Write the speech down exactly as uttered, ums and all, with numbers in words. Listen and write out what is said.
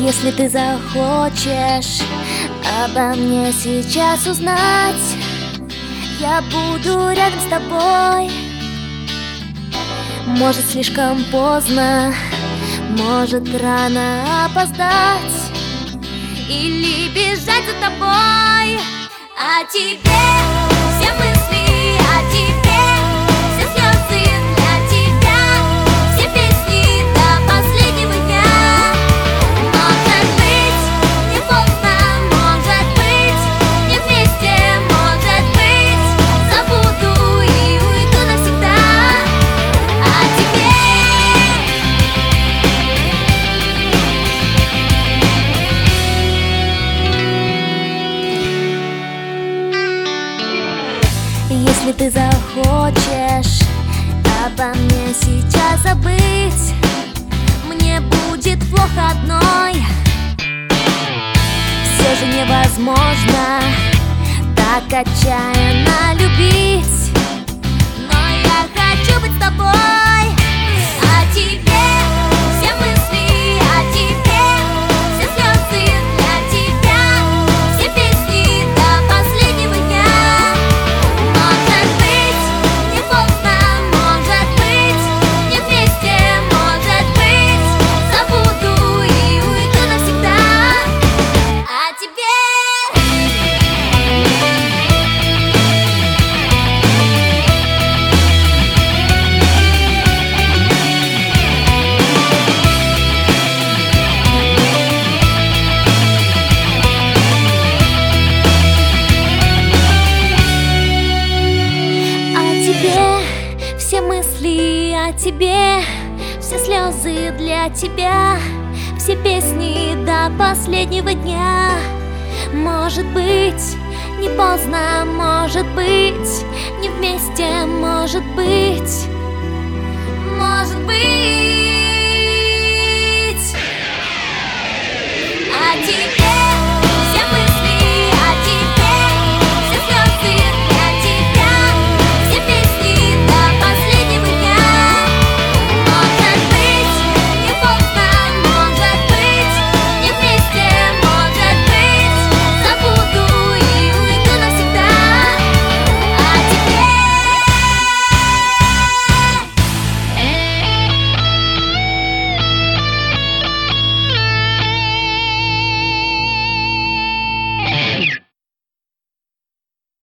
Если ты захочешь обо мне сейчас узнать, я буду рядом с тобой. Может, слишком поздно, может, рано опоздать или бежать за тобой. О тебе все мысли, о тебе все слезы для тебя, все песни до последнего дня. Может быть, не поздно, может быть, не вместе, может быть, забуду и уйду навсегда. О тебе. Если ты захочешь обо мне сейчас забыть, мне будет плохо одной. Все же невозможно так отчаянно любить, но я хочу быть с тобой. О тебе все мысли, о тебе все слезы для тебя, все песни до последнего дня. Может быть, не поздно, может быть, не вместе, может быть, забуду и уйду навсегда. О тебе. Все мысли о тебе, все слезы для тебя, все песни до последнего дня. Может быть, не поздно, может быть, не вместе, может быть, может быть.